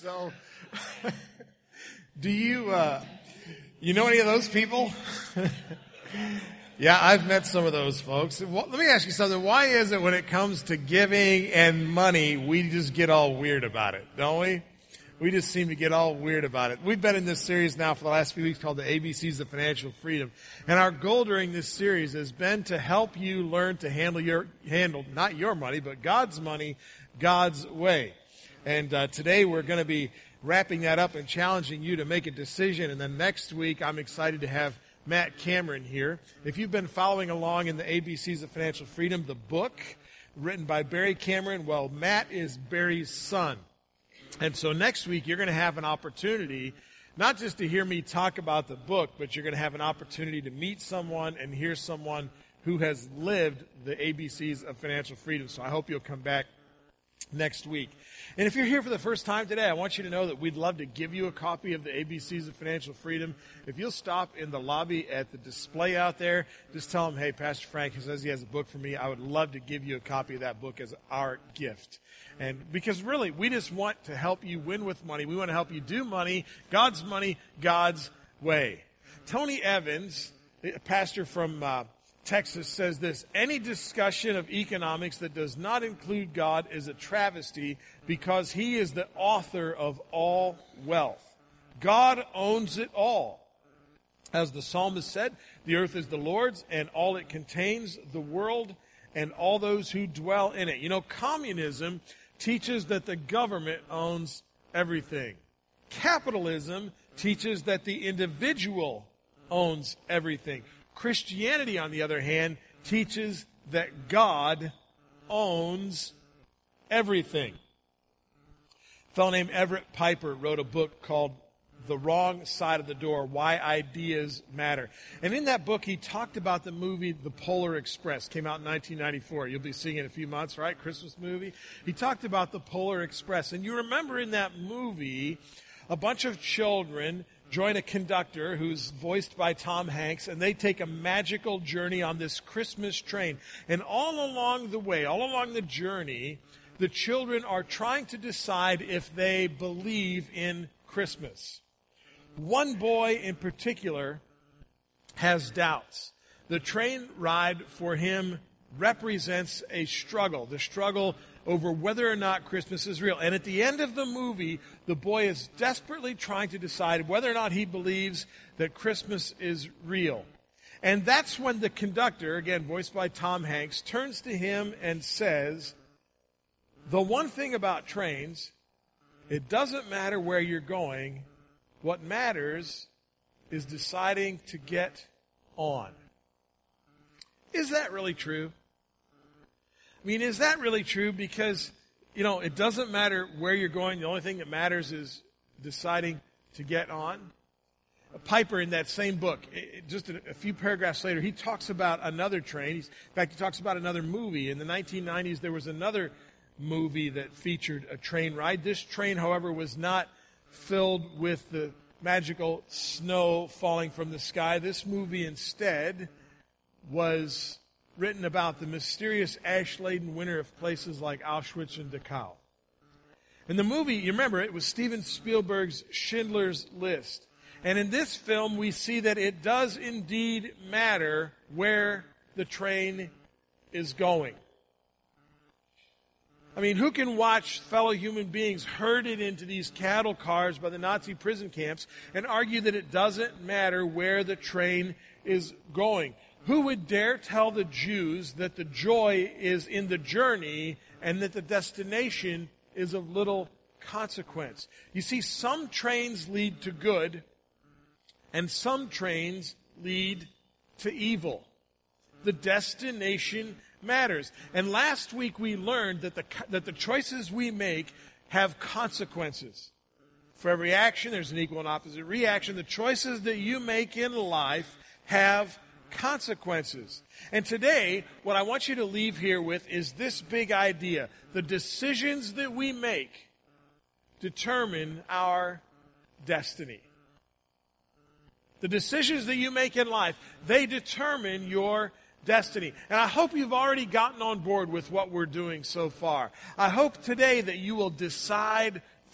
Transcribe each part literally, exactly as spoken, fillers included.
So, do you, uh, you know any of those people? Yeah, I've met some of those folks. Well, let me ask you something. Why is it when it comes to giving and money, we just get all weird about it, don't we? We just seem to get all weird about it. We've been in this series now for the last few weeks called the A B Cs of Financial Freedom. And our goal during this series has been to help you learn to handle your, handle not your money, but God's money, God's way. And uh, today we're going to be wrapping that up and challenging you to make a decision. And then next week I'm excited to have Matt Cameron here. If you've been following along in the A B Cs of Financial Freedom, the book written by Barry Cameron, well, Matt is Barry's son. And so next week you're going to have an opportunity not just to hear me talk about the book, but you're going to have an opportunity to meet someone and hear someone who has lived the A B Cs of Financial Freedom. So I hope you'll come back next week. And if you're here for the first time today, I want you to know that we'd love to give you a copy of the A B Cs of Financial Freedom. If you'll stop in the lobby at the display out there, just tell them, hey, Pastor Frank says he has a book for me. I would love to give you a copy of that book as our gift. And because really, we just want to help you win with money. We want to help you do money, God's money, God's way. Tony Evans, a pastor from uh, Texas, says this: any discussion of economics that does not include God is a travesty because he is the author of all wealth. God owns it all. As the psalmist said, the earth is the Lord's and all it contains, the world and all those who dwell in it. You know, communism teaches that the government owns everything. Capitalism teaches that the individual owns everything. Christianity, on the other hand, teaches that God owns everything. A fellow named Everett Piper wrote a book called The Wrong Side of the Door, Why Ideas Matter. And in that book, he talked about the movie The Polar Express. Came out in nineteen ninety-four. You'll be seeing it in a few months, right? Christmas movie. He talked about the Polar Express. And you remember in that movie, a bunch of children join a conductor who's voiced by Tom Hanks, and they take a magical journey on this Christmas train. And all along the way, all along the journey, the children are trying to decide if they believe in Christmas. One boy in particular has doubts. The train ride for him represents a struggle, the struggle over whether or not Christmas is real. And at the end of the movie, the boy is desperately trying to decide whether or not he believes that Christmas is real. And that's when the conductor, again voiced by Tom Hanks, turns to him and says, the one thing about trains, it doesn't matter where you're going. What matters is deciding to get on. Is that really true? I mean, is that really true? Because, you know, it doesn't matter where you're going. The only thing that matters is deciding to get on. Piper, in that same book, it, just a, a few paragraphs later, he talks about another train. He's, in fact, he talks about another movie. In the nineteen nineties, there was another movie that featured a train ride. This train, however, was not filled with the magical snow falling from the sky. This movie instead was written about the mysterious ash-laden winter of places like Auschwitz and Dachau. In the movie, you remember, it was Steven Spielberg's Schindler's List. And in this film, we see that it does indeed matter where the train is going. I mean, who can watch fellow human beings herded into these cattle cars by the Nazi prison camps and argue that it doesn't matter where the train is going? Who would dare tell the Jews that the joy is in the journey and that the destination is of little consequence? You see, some trains lead to good and some trains lead to evil. The destination matters. And last week we learned that the, that the choices we make have consequences. For every action, there's an equal and opposite reaction. The choices that you make in life have consequences. And today, what I want you to leave here with is this big idea. The decisions that we make determine our destiny. The decisions that you make in life, they determine your destiny. And I hope you've already gotten on board with what we're doing so far. I hope today that you will decide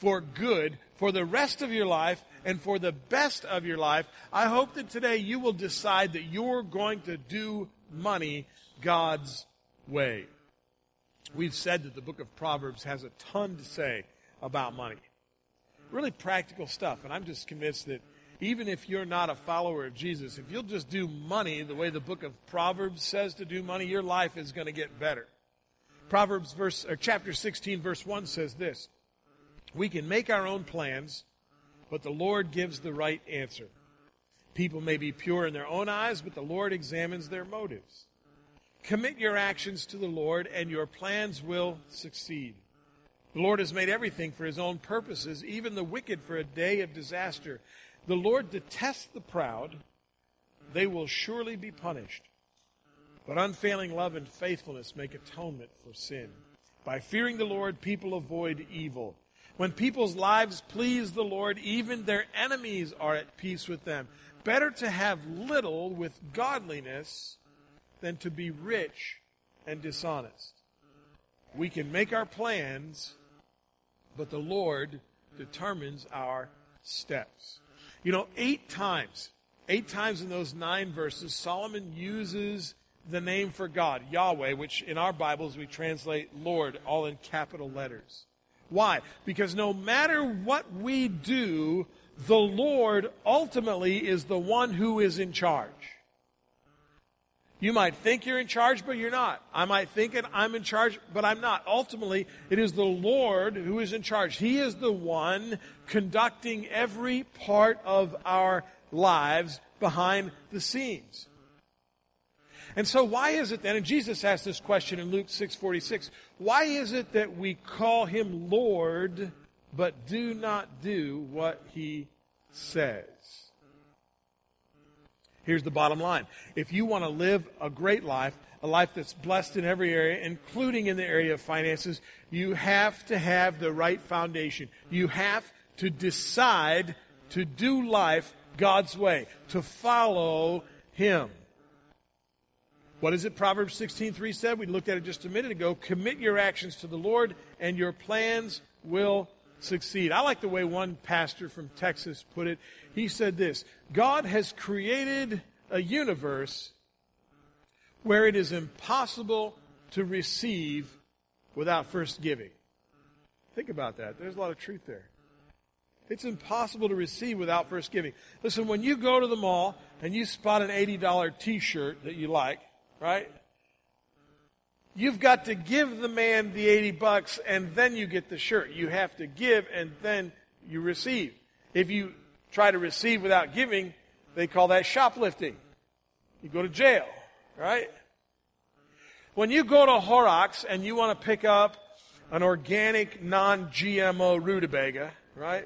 for good, for the rest of your life, and for the best of your life. I hope that today you will decide that you're going to do money God's way. We've said that the book of Proverbs has a ton to say about money. Really practical stuff. And I'm just convinced that even if you're not a follower of Jesus, if you'll just do money the way the book of Proverbs says to do money, your life is going to get better. Proverbs verse or chapter sixteen, verse one says this: we can make our own plans, but the Lord gives the right answer. People may be pure in their own eyes, but the Lord examines their motives. Commit your actions to the Lord, and your plans will succeed. The Lord has made everything for his own purposes, even the wicked for a day of disaster. The Lord detests the proud. They will surely be punished. But unfailing love and faithfulness make atonement for sin. By fearing the Lord, people avoid evil. When people's lives please the Lord, even their enemies are at peace with them. Better to have little with godliness than to be rich and dishonest. We can make our plans, but the Lord determines our steps. You know, eight times, eight times in those nine verses, Solomon uses the name for God, Yahweh, which in our Bibles we translate Lord, all in capital letters. Why? Because no matter what we do, the Lord ultimately is the one who is in charge. You might think you're in charge, but you're not. I might think that I'm in charge, but I'm not. Ultimately, it is the Lord who is in charge. He is the one conducting every part of our lives behind the scenes. And so why is it then, and Jesus asked this question in Luke six forty-six, why is it that we call him Lord, but do not do what he says? Here's the bottom line. If you want to live a great life, a life that's blessed in every area, including in the area of finances, you have to have the right foundation. You have to decide to do life God's way, to follow him. What is it Proverbs sixteen three said? We looked at it just a minute ago. Commit your actions to the Lord, and your plans will succeed. I like the way one pastor from Texas put it. He said this: God has created a universe where it is impossible to receive without first giving. Think about that. There's a lot of truth there. It's impossible to receive without first giving. Listen, when you go to the mall and you spot an eighty dollars t-shirt that you like, right? You've got to give the man the eighty bucks and then you get the shirt. You have to give and then you receive. If you try to receive without giving, they call that shoplifting. You go to jail, right? When you go to Horrocks and you want to pick up an organic, non-G M O rutabaga, right?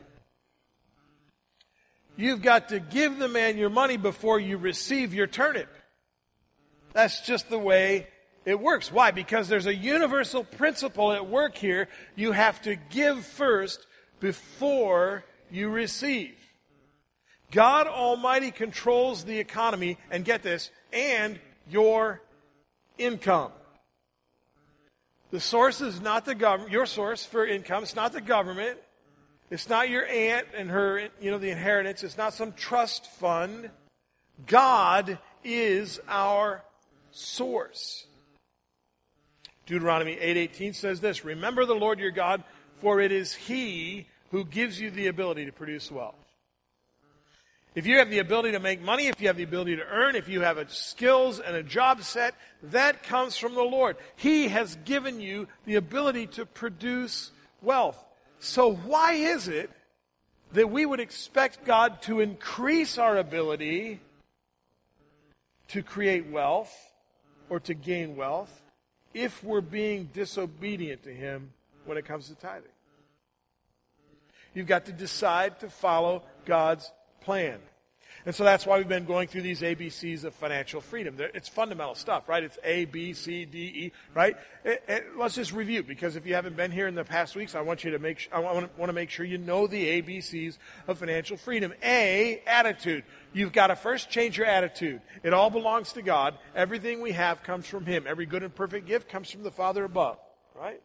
You've got to give the man your money before you receive your turnip. That's just the way it works. Why? Because there's a universal principle at work here. You have to give first before you receive. God Almighty controls the economy, and get this, and your income. The source is not the government. Your source for income, it's not the government. It's not your aunt and her, you know, the inheritance. It's not some trust fund. God is our source. Deuteronomy eight eighteen says this: remember the Lord your God, for it is He who gives you the ability to produce wealth. If you have the ability to make money, if you have the ability to earn, if you have a skills and a job set, that comes from the Lord. He has given you the ability to produce wealth. So why is it that we would expect God to increase our ability to create wealth or to gain wealth if we're being disobedient to Him when it comes to tithing? You've got to decide to follow God's plan. And so that's why we've been going through these A B Cs of financial freedom. It's fundamental stuff, right? It's A, B, C, D, E, right? It, it, let's just review, because if you haven't been here in the past weeks, I want you to make. I want to, want to make sure you know the A B Cs of financial freedom. A, attitude. You've got to first change your attitude. It all belongs to God. Everything we have comes from Him. Every good and perfect gift comes from the Father above, right?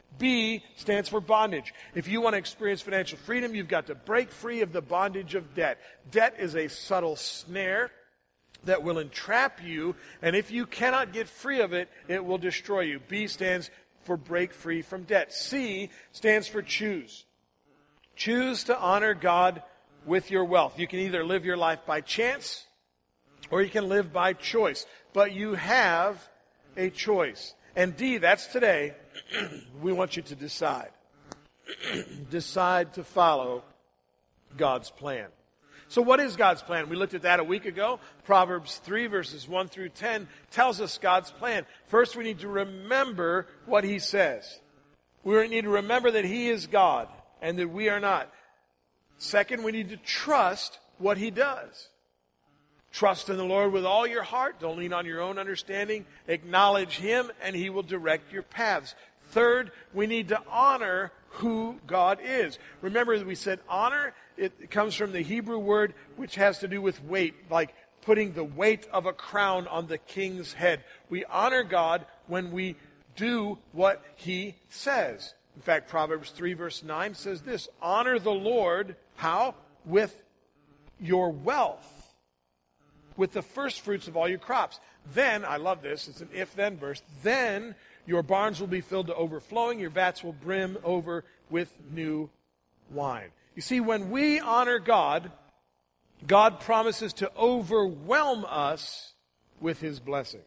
B stands for bondage. If you want to experience financial freedom, you've got to break free of the bondage of debt. Debt is a subtle snare that will entrap you, and if you cannot get free of it, it will destroy you. B stands for break free from debt. C stands for choose. Choose to honor God with your wealth. You can either live your life by chance or you can live by choice. But you have a choice. And D, that's today. We want you to decide. Decide to follow God's plan. So what is God's plan? We looked at that a week ago. Proverbs three, verses one through ten, tells us God's plan. First, we need to remember what He says. We need to remember that He is God and that we are not. Second, we need to trust what He does. Trust in the Lord with all your heart. Don't lean on your own understanding. Acknowledge Him, and He will direct your paths. Third, we need to honor who God is. Remember that we said honor, it comes from the Hebrew word which has to do with weight, like putting the weight of a crown on the king's head. We honor God when we do what He says. In fact, Proverbs three verse nine says this, honor the Lord, how? With your wealth, with the first fruits of all your crops. Then, I love this, it's an if-then verse, then your barns will be filled to overflowing, your vats will brim over with new wine. You see, when we honor God, God promises to overwhelm us with His blessing.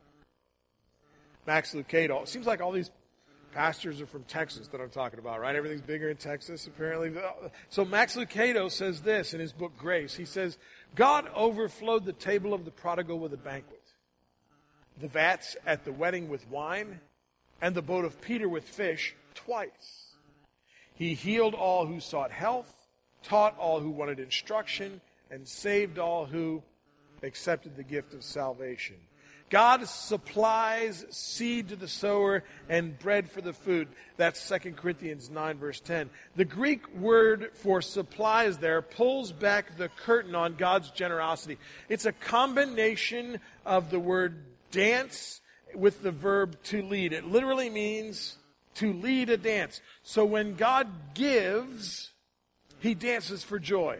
Max Lucado, it seems like all these pastors are from Texas that I'm talking about, right? Everything's bigger in Texas, apparently. So Max Lucado says this in his book, Grace. He says, God overflowed the table of the prodigal with a banquet, the vats at the wedding with wine, and the boat of Peter with fish twice. He healed all who sought health, taught all who wanted instruction, and saved all who accepted the gift of salvation. God supplies seed to the sower and bread for the food. That's Second Corinthians nine, verse ten. The Greek word for supplies there pulls back the curtain on God's generosity. It's a combination of the word dance with the verb to lead. It literally means to lead a dance. So when God gives, He dances for joy.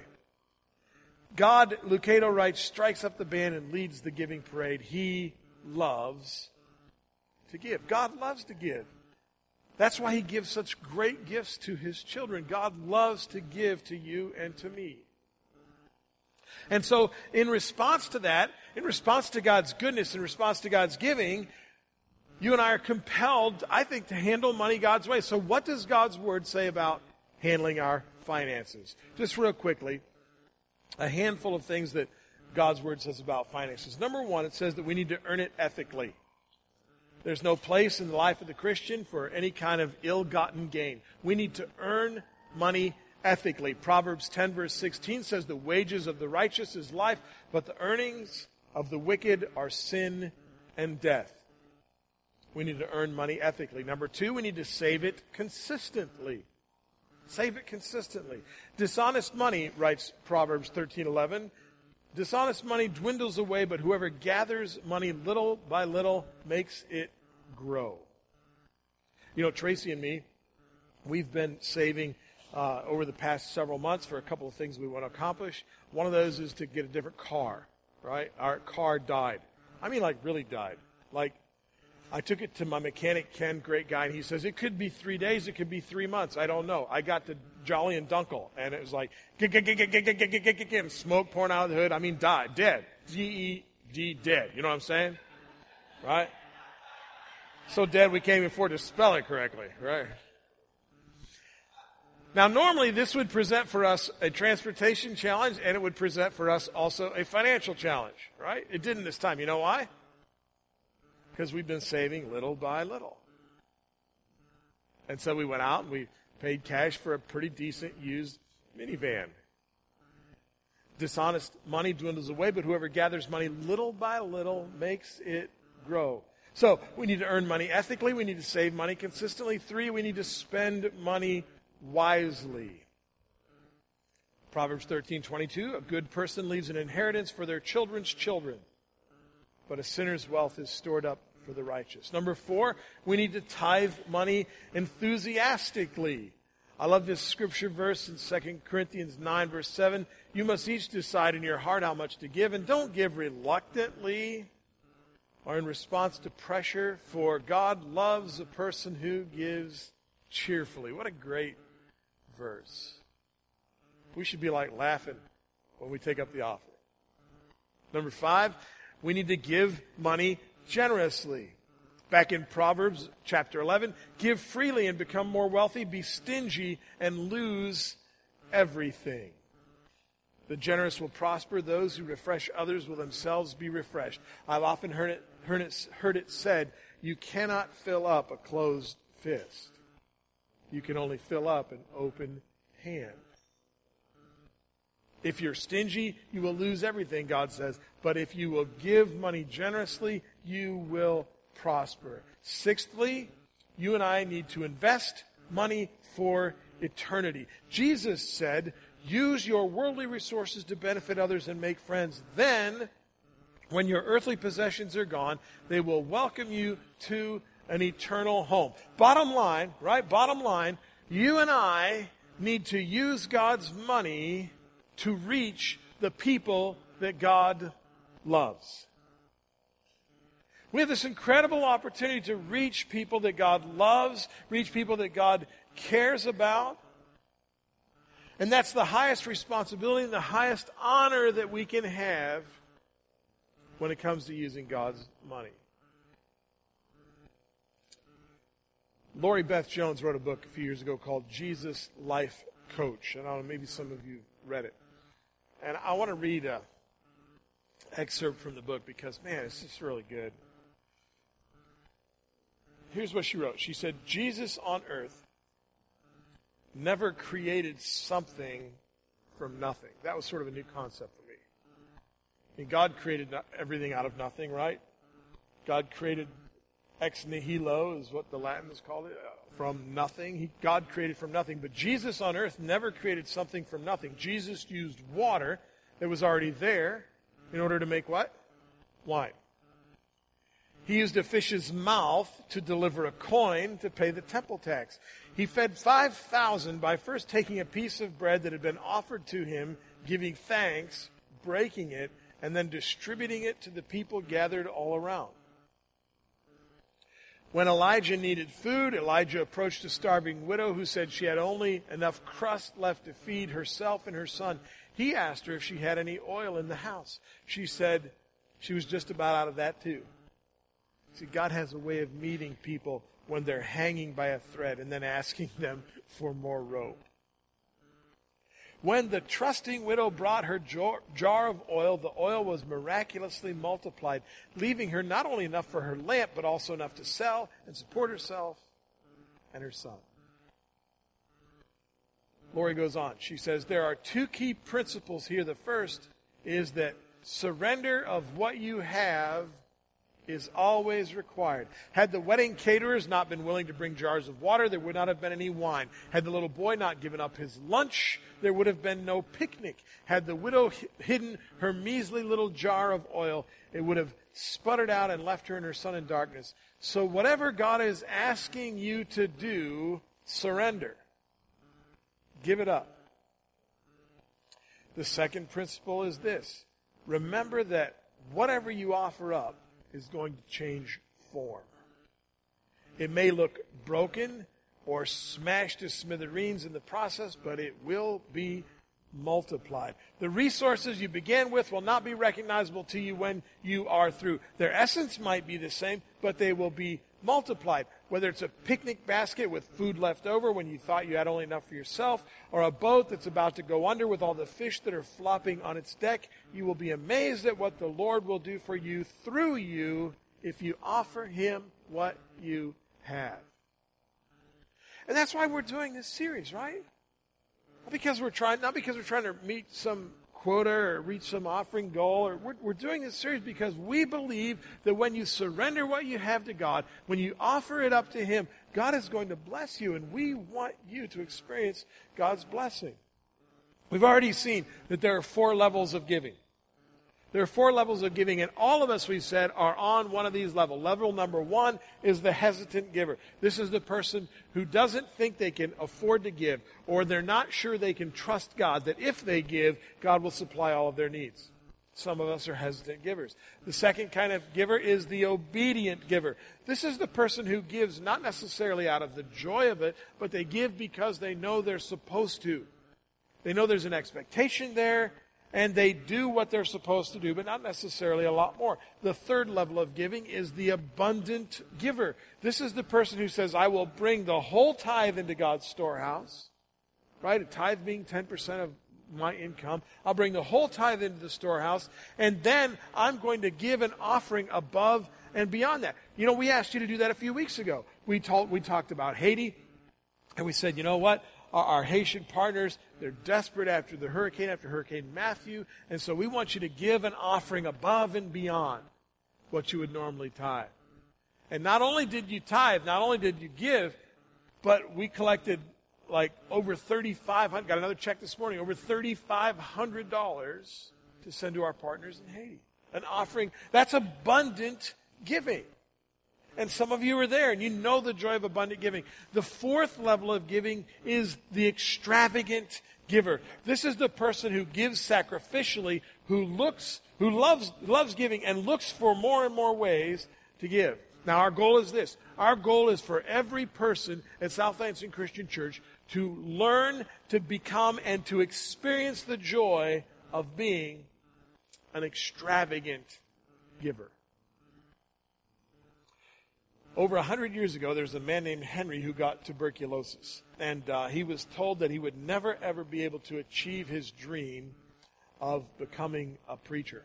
God, Lucado writes, strikes up the band and leads the giving parade. He loves to give. God loves to give. That's why He gives such great gifts to His children. God loves to give to you and to me. And so in response to that, in response to God's goodness, in response to God's giving, you and I are compelled, I think, to handle money God's way. So what does God's Word say about handling our finances? Just real quickly, a handful of things that God's Word says about finances. Number one, it says that we need to earn it ethically. There's no place in the life of the Christian for any kind of ill-gotten gain. We need to earn money ethically. Proverbs ten, verse sixteen says, the wages of the righteous is life, but the earnings of the wicked are sin and death. We need to earn money ethically. Number two, we need to save it consistently. Save it consistently. Dishonest money, writes Proverbs thirteen eleven, dishonest money dwindles away, but whoever gathers money little by little makes it grow. You know, Tracy and me, we've been saving uh, over the past several months for a couple of things we want to accomplish. One of those is to get a different car, right? Our car died. I mean, like, really died. Like, I took it to my mechanic, Ken, great guy, and he says, it could be three days, it could be three months. I don't know. I got to Jolly and Dunkel, and it was like, and smoke pouring out of the hood. I mean, died, dead. D E D, dead. You know what I'm saying? Right? So dead we can't even afford to spell it correctly, right? Now, normally this would present for us a transportation challenge, and it would present for us also a financial challenge, right? It didn't this time. You know why? Because we've been saving little by little. And so we went out and we paid cash for a pretty decent used minivan. Dishonest money dwindles away, but whoever gathers money little by little makes it grow. So we need to earn money ethically. We need to save money consistently. Three, we need to spend money wisely. Proverbs thirteen twenty-two, a good person leaves an inheritance for their children's children, but a sinner's wealth is stored up for the righteous. Number four, we need to tithe money enthusiastically. I love this scripture verse in Second Corinthians nine, verse seven. You must each decide in your heart how much to give, and don't give reluctantly or in response to pressure, for God loves a person who gives cheerfully. What a great verse. We should be like laughing when we take up the offering. Number five, we need to give money generously. Back in Proverbs chapter eleven, give freely and become more wealthy, be stingy and lose everything. The generous will prosper, those who refresh others will themselves be refreshed. I've often heard it, heard it, heard it said, you cannot fill up a closed fist. You can only fill up an open hand. If you're stingy, you will lose everything, God says. But if you will give money generously, you will prosper. Sixthly, you and I need to invest money for eternity. Jesus said, use your worldly resources to benefit others and make friends. Then, when your earthly possessions are gone, they will welcome you to an eternal home. Bottom line, right? Bottom line, you and I need to use God's money to reach the people that God loves. We have this incredible opportunity to reach people that God loves, reach people that God cares about. And that's the highest responsibility and the highest honor that we can have when it comes to using God's money. Lori Beth Jones wrote a book a few years ago called Jesus Life Coach. And I don't know, maybe some of you read it. And I want to read an excerpt from the book because, man, it's just really good. Here's what she wrote. She said, Jesus on earth never created something from nothing. That was sort of a new concept for me. I mean, God created everything out of nothing, right? God created ex nihilo is what the Latins called it, from nothing. He, God created from nothing. But Jesus on earth never created something from nothing. Jesus used water that was already there in order to make what? Wine. He used a fish's mouth to deliver a coin to pay the temple tax. He fed five thousand by first taking a piece of bread that had been offered to him, giving thanks, breaking it, and then distributing it to the people gathered all around. When Elijah needed food, Elijah approached a starving widow who said she had only enough crust left to feed herself and her son. He asked her if she had any oil in the house. She said she was just about out of that too. See, God has a way of meeting people when they're hanging by a thread and then asking them for more rope. When the trusting widow brought her jar of oil, the oil was miraculously multiplied, leaving her not only enough for her lamp, but also enough to sell and support herself and her son. Lori goes on. She says, there are two key principles here. The first is that surrender of what you have is always required. Had the wedding caterers not been willing to bring jars of water, there would not have been any wine. Had the little boy not given up his lunch, there would have been no picnic. Had the widow hidden her measly little jar of oil, it would have sputtered out and left her and her son in darkness. So whatever God is asking you to do, surrender. Give it up. The second principle is this. Remember that whatever you offer up is going to change form. It may look broken or smashed to smithereens in the process, but it will be multiplied. The resources you began with will not be recognizable to you when you are through. Their essence might be the same, but they will be multiplied. Whether it's a picnic basket with food left over when you thought you had only enough for yourself, or a boat that's about to go under with all the fish that are flopping on its deck, you will be amazed at what the Lord will do for you through you if you offer Him what you have. And that's why we're doing this series, right? Not because we're trying, not because we're trying to meet some quota or reach some offering goal. Or we're, we're doing this series because we believe that when you surrender what you have to God, when you offer it up to Him, God is going to bless you, and we want you to experience God's blessing. We've already seen that there are four levels of giving. There are four levels of giving, and all of us, we said, are on one of these levels. Level number one is the hesitant giver. This is the person who doesn't think they can afford to give, or they're not sure they can trust God, that if they give, God will supply all of their needs. Some of us are hesitant givers. The second kind of giver is the obedient giver. This is the person who gives not necessarily out of the joy of it, but they give because they know they're supposed to. They know there's an expectation there, and they do what they're supposed to do, but not necessarily a lot more. The third level of giving is the abundant giver. This is the person who says, I will bring the whole tithe into God's storehouse. Right? A tithe being ten percent of my income. I'll bring the whole tithe into the storehouse, and then I'm going to give an offering above and beyond that. You know, we asked you to do that a few weeks ago. We, told, we talked about Haiti, and we said, you know what? Our, our Haitian partners, they're desperate after the hurricane, after Hurricane Matthew, and so we want you to give an offering above and beyond what you would normally tithe. And not only did you tithe, not only did you give, but we collected like over thirty-five hundred dollars, got another check this morning, over thirty-five hundred dollars to send to our partners in Haiti. An offering, that's abundant giving. And some of you are there, and you know the joy of abundant giving. The fourth level of giving is the extravagant giver. This is the person who gives sacrificially, who looks, who loves, loves giving and looks for more and more ways to give. Now, our goal is this. Our goal is for every person at South Lansing Christian Church to learn, to become, and to experience the joy of being an extravagant giver. Over a hundred years ago, there was a man named Henry who got tuberculosis. And uh, he was told that he would never, ever be able to achieve his dream of becoming a preacher.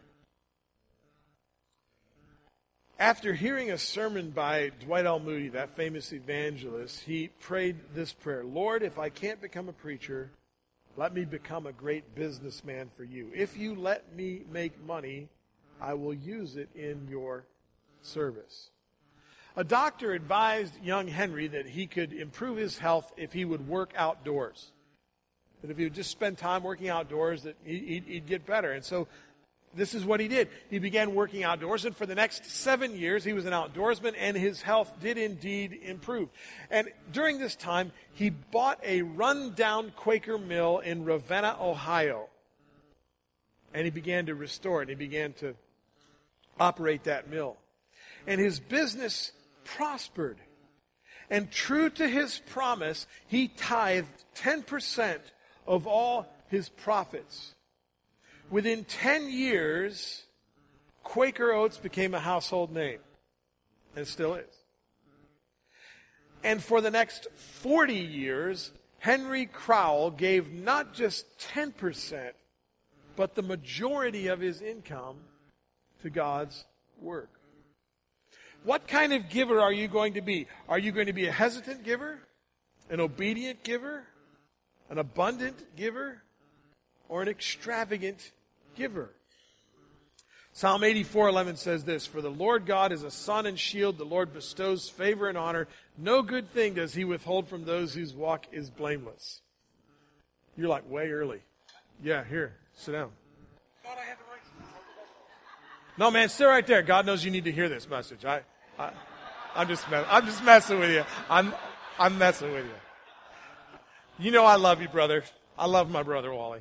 After hearing a sermon by Dwight L. Moody, that famous evangelist, he prayed this prayer: Lord, if I can't become a preacher, let me become a great businessman for you. If you let me make money, I will use it in your service. A doctor advised young Henry that he could improve his health if he would work outdoors. That if he would just spend time working outdoors, that he'd, he'd get better. And so this is what he did. He began working outdoors, and for the next seven years, he was an outdoorsman, and his health did indeed improve. And during this time, he bought a run-down Quaker mill in Ravenna, Ohio. And he began to restore it. He began to operate that mill. And his business prospered. And true to his promise, he tithed ten percent of all his profits. Within ten years, Quaker Oats became a household name. And it still is. And for the next forty years, Henry Crowell gave not just ten percent, but the majority of his income to God's work. What kind of giver are you going to be? Are you going to be a hesitant giver, an obedient giver, an abundant giver, or an extravagant giver? Psalm eighty-four eleven says this: For the Lord God is a sun and shield. The Lord bestows favor and honor. No good thing does he withhold from those whose walk is blameless. You're like way early. Yeah, here, sit down. God, I have the right. No, man, sit right there. God knows you need to hear this message. I, I, I'm just, I'm just messing with you. I'm, I'm messing with you. You know I love you, brother. I love my brother Wally.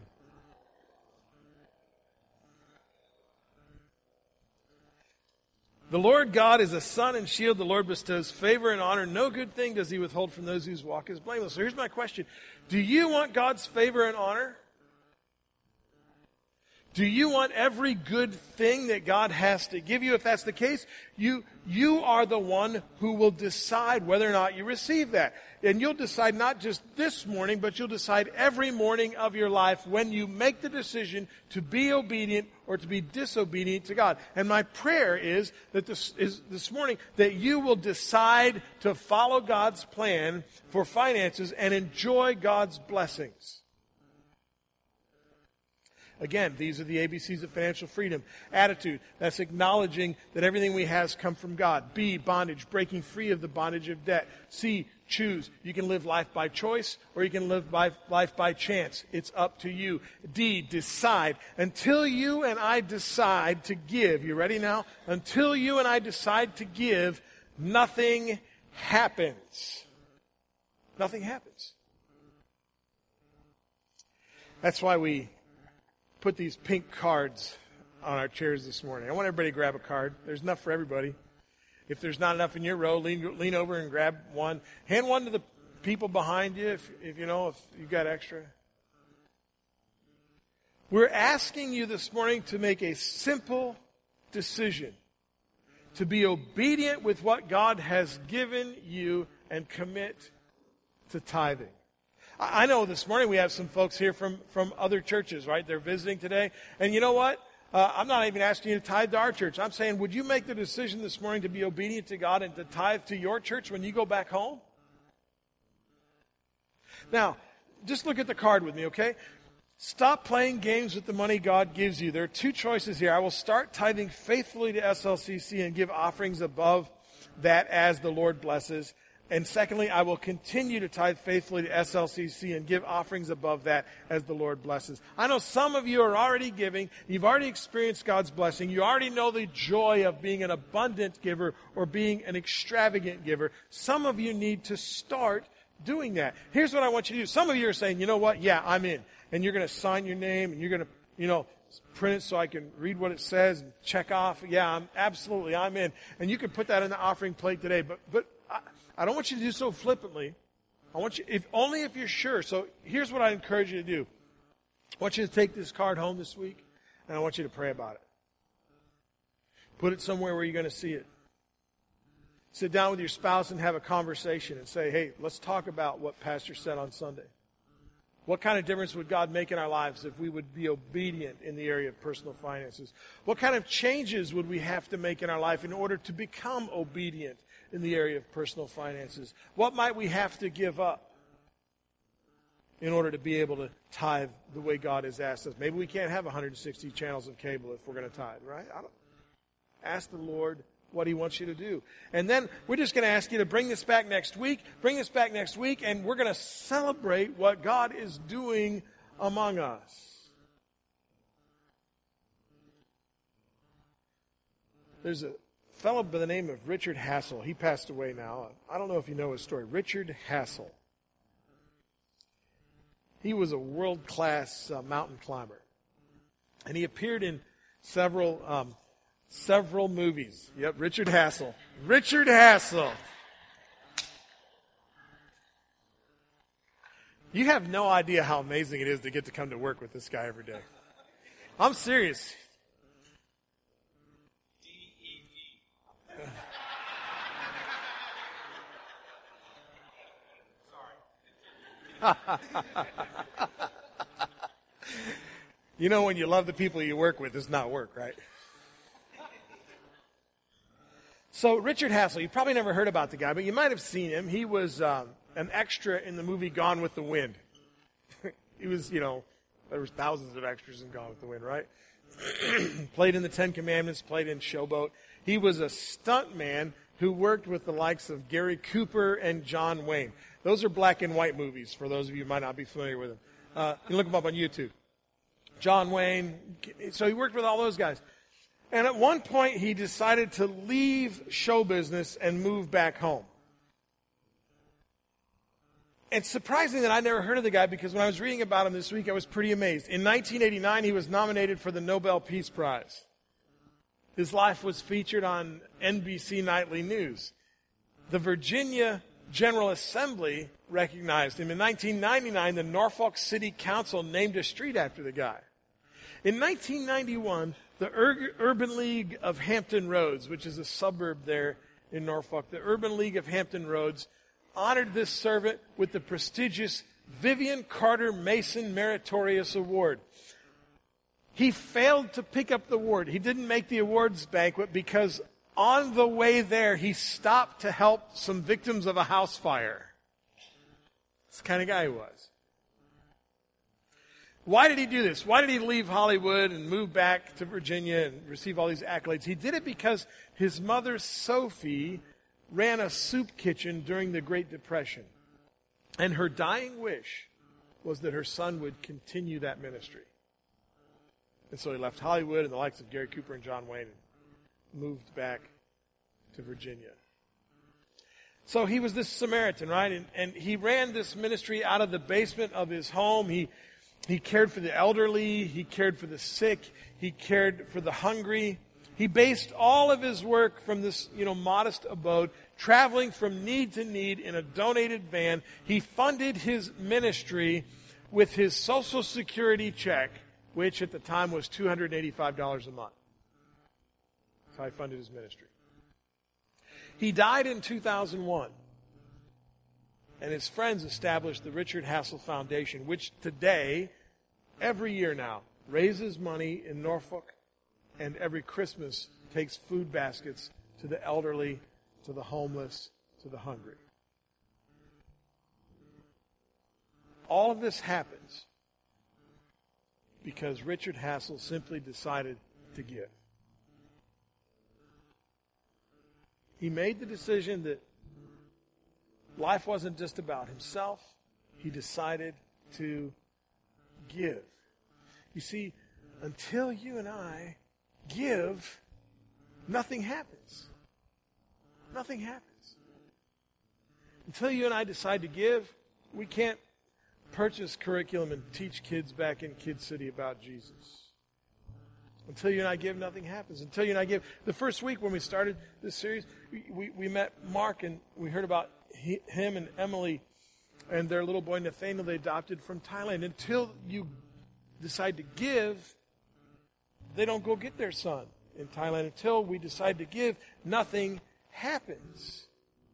The Lord God is a sun and shield. The Lord bestows favor and honor. No good thing does he withhold from those whose walk is blameless. So here's my question. Do you want God's favor and honor? Do you want every good thing that God has to give you? If that's the case, you, you are the one who will decide whether or not you receive that. And you'll decide not just this morning, but you'll decide every morning of your life when you make the decision to be obedient or to be disobedient to God. And my prayer is that this is this morning that you will decide to follow God's plan for finances and enjoy God's blessings. Again, these are the A B Cs of financial freedom. Attitude, that's acknowledging that everything we have has come from God. B, bondage, breaking free of the bondage of debt. C, choose. You can live life by choice or you can live by, life by chance. It's up to you. D, decide. Until you and I decide to give, you ready now? Until you and I decide to give, nothing happens. Nothing happens. That's why we put these pink cards on our chairs this morning. I want everybody to grab a card. There's enough for everybody. If there's not enough in your row, lean, lean over and grab one. Hand one to the people behind you if, if you know, if you've got extra. We're asking you this morning to make a simple decision to be obedient with what God has given you and commit to tithing. I know this morning we have some folks here from, from other churches, right? They're visiting today. And you know what? Uh, I'm not even asking you to tithe to our church. I'm saying, would you make the decision this morning to be obedient to God and to tithe to your church when you go back home? Now, just look at the card with me, okay? Stop playing games with the money God gives you. There are two choices here. I will start tithing faithfully to S L C C and give offerings above that as the Lord blesses. And secondly, I will continue to tithe faithfully to S L C C and give offerings above that as the Lord blesses. I know some of you are already giving. You've already experienced God's blessing. You already know the joy of being an abundant giver or being an extravagant giver. Some of you need to start doing that. Here's what I want you to do. Some of you are saying, you know what? Yeah, I'm in. And you're going to sign your name and you're going to, you know, print it so I can read what it says and check off. Yeah, I'm absolutely, I'm in. And you can put that in the offering plate today. But, but, I, I don't want you to do so flippantly. I want you, if only if you're sure. So here's what I encourage you to do. I want you to take this card home this week, and I want you to pray about it. Put it somewhere where you're going to see it. Sit down with your spouse and have a conversation and say, hey, let's talk about what Pastor said on Sunday. What kind of difference would God make in our lives if we would be obedient in the area of personal finances? What kind of changes would we have to make in our life in order to become obedient in the area of personal finances? What might we have to give up in order to be able to tithe the way God has asked us? Maybe we can't have one hundred sixty channels of cable if we're going to tithe, right? I don't, ask the Lord what He wants you to do. And then we're just going to ask you to bring this back next week, bring this back next week, and we're going to celebrate what God is doing among us. There's a fellow by the name of Richard Hassel. He passed away now. I don't know if you know his story. Richard Hassel. He was a world-class uh, mountain climber. And he appeared in several um, several movies. Yep, Richard Hassel. Richard Hassel. You have no idea how amazing it is to get to come to work with this guy every day. I'm serious. You know, when you love the people you work with, it's not work, right? So Richard Hassel, you probably never heard about the guy, but you might have seen him. He was um, an extra in the movie Gone with the Wind. He was, you know, there was thousands of extras in Gone with the Wind, right? Played in the Ten Commandments, played in Showboat. He was a stuntman who worked with the likes of Gary Cooper and John Wayne. Those are black and white movies, for those of you who might not be familiar with them. Uh, you can look them up on YouTube. John Wayne. So he worked with all those guys. And at one point, he decided to leave show business and move back home. It's surprising that I never heard of the guy, because when I was reading about him this week, I was pretty amazed. In nineteen eighty-nine, he was nominated for the Nobel Peace Prize. His life was featured on N B C Nightly News. The Virginia General Assembly recognized him. In nineteen ninety-nine, the Norfolk City Council named a street after the guy. In nineteen ninety-one, the Ur- Urban League of Hampton Roads, which is a suburb there in Norfolk, the Urban League of Hampton Roads honored this servant with the prestigious Vivian Carter Mason Meritorious Award. He failed to pick up the award. He didn't make the awards banquet because on the way there, he stopped to help some victims of a house fire. That's the kind of guy he was. Why did he do this? Why did he leave Hollywood and move back to Virginia and receive all these accolades? He did it because his mother, Sophie, ran a soup kitchen during the Great Depression. And her dying wish was that her son would continue that ministry. And so he left Hollywood and the likes of Gary Cooper and John Wayne and moved back to Virginia. So he was this Samaritan, right? And, and he ran this ministry out of the basement of his home. He He cared for the elderly. He cared for the sick. He cared for the hungry. He based all of his work from this, you know, modest abode, traveling from need to need in a donated van. He funded his ministry with his Social Security check, which at the time was two hundred eighty-five dollars a month. That's how he funded his ministry. He died in two thousand one. And his friends established the Richard Hassel Foundation, which today, every year now, raises money in Norfolk and every Christmas takes food baskets to the elderly, to the homeless, to the hungry. All of this happens because Richard Hassel simply decided to give. He made the decision that life wasn't just about himself. He decided to give. You see, until you and I give, nothing happens. Nothing happens. Until you and I decide to give, we can't purchase curriculum and teach kids back in Kid City about Jesus. Until you and I give, nothing happens. Until you and I give. The first week when we started this series, we, we, we met Mark and we heard about he, him and Emily and their little boy Nathaniel they adopted from Thailand. Until you decide to give, they don't go get their son in Thailand. Until we decide to give, nothing happens.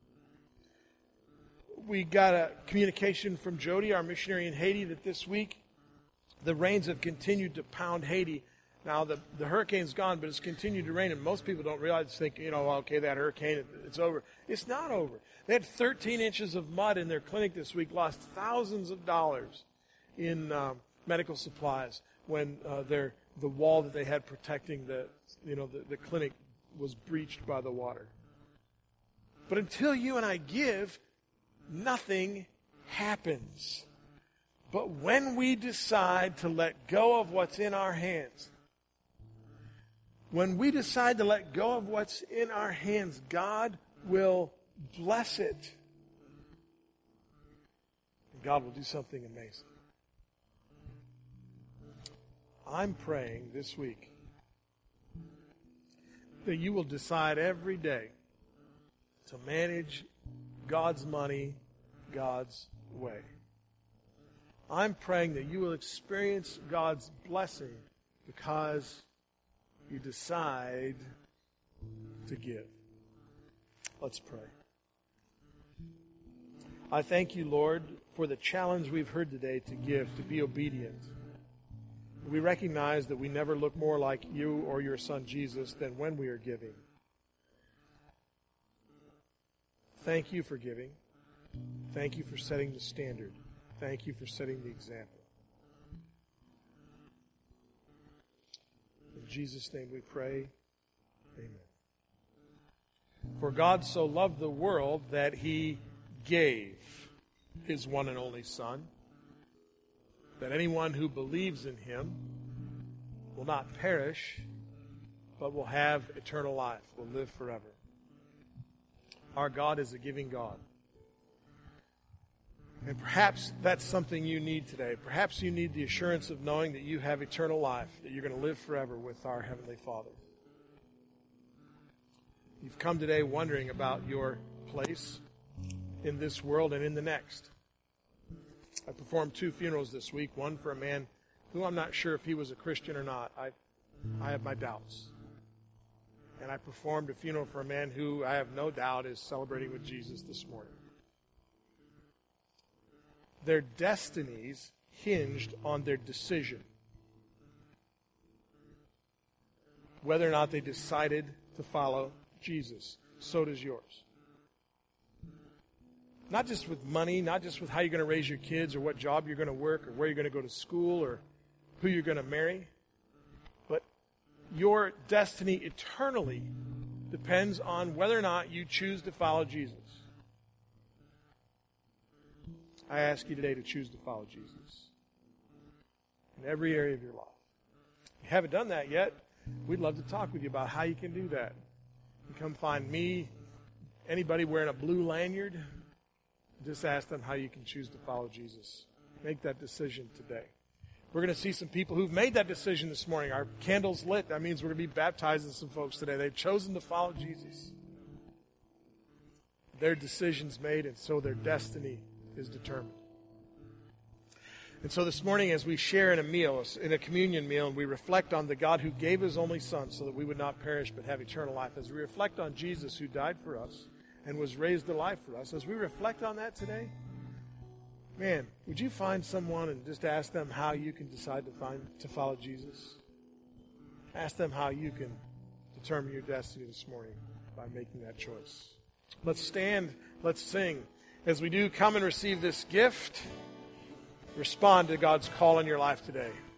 We got a communication from Jody, our missionary in Haiti, that this week the rains have continued to pound Haiti. Now, the, the hurricane's gone, but it's continued to rain, and most people don't realize, think, you know, okay, that hurricane, it, it's over. It's not over. They had thirteen inches of mud in their clinic this week, lost thousands of dollars in um, medical supplies when uh, their the wall that they had protecting the, you know, the, the clinic was breached by the water. But until you and I give, nothing happens. But when we decide to let go of what's in our hands, when we decide to let go of what's in our hands, God will bless it. And God will do something amazing. I'm praying this week that you will decide every day to manage God's money God's way. I'm praying that you will experience God's blessing because you decide to give. Let's pray. I thank you, Lord, for the challenge we've heard today to give, to be obedient. We recognize that we never look more like you or your son Jesus than when we are giving. Thank you for giving. Thank you for setting the standard. Thank you for setting the example. In Jesus' name we pray. Amen. For God so loved the world that he gave his one and only Son, that anyone who believes in him will not perish, but will have eternal life, will live forever. Our God is a giving God. And perhaps that's something you need today. Perhaps you need the assurance of knowing that you have eternal life, that you're going to live forever with our Heavenly Father. You've come today wondering about your place in this world and in the next. I performed two funerals this week, one for a man who I'm not sure if he was a Christian or not. I, I have my doubts. And I performed a funeral for a man who I have no doubt is celebrating with Jesus this morning. Their destinies hinged on their decision. Whether or not they decided to follow Jesus. So does yours. Not just with money, not just with how you're going to raise your kids or what job you're going to work or where you're going to go to school or who you're going to marry, but your destiny eternally depends on whether or not you choose to follow Jesus. I ask you today to choose to follow Jesus in every area of your life. If you haven't done that yet, we'd love to talk with you about how you can do that. You come find me, anybody wearing a blue lanyard, just ask them how you can choose to follow Jesus. Make that decision today. We're going to see some people who've made that decision this morning. Our candle's lit. That means we're going to be baptizing some folks today. They've chosen to follow Jesus. Their decision's made, and so their destiny is determined. And so this morning, as we share in a meal, in a communion meal, and we reflect on the God who gave his only Son so that we would not perish but have eternal life, as we reflect on Jesus who died for us and was raised to life for us, as we reflect on that today, man, would you find someone and just ask them how you can decide to find to follow Jesus? Ask them how you can determine your destiny this morning by making that choice. Let's stand, let's sing. As we do, come and receive this gift. Respond to God's call in your life today.